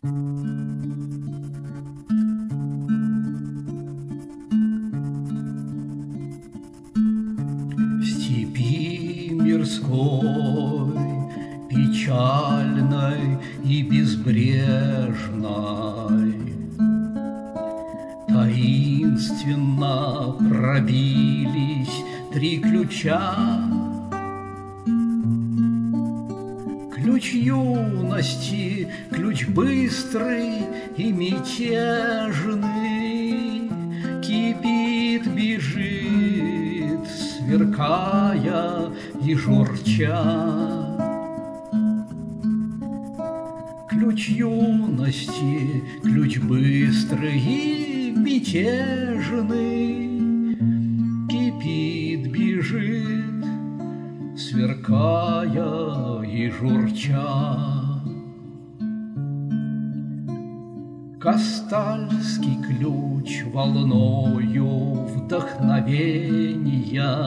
В степи мирской, печальной и безбрежной, таинственно пробились три ключа. Ключ юности, ключ быстрый и мятежный, кипит, бежит, сверкая и журча. Ключ юности, ключ быстрый и мятежный, кипит, бежит, сверкая и журча. Кастальский ключ волною вдохновения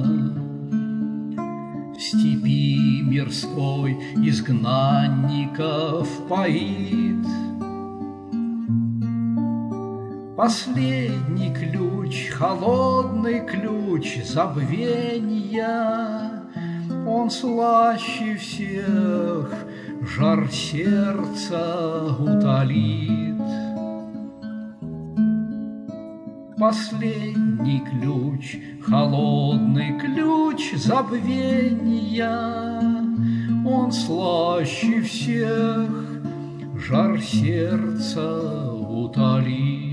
в степи мирской изгнанников поит. Последний ключ, холодный ключ забвенья, он слаще всех жар сердца утолит. Последний ключ, холодный ключ забвенья, он слаще всех жар сердца утолит.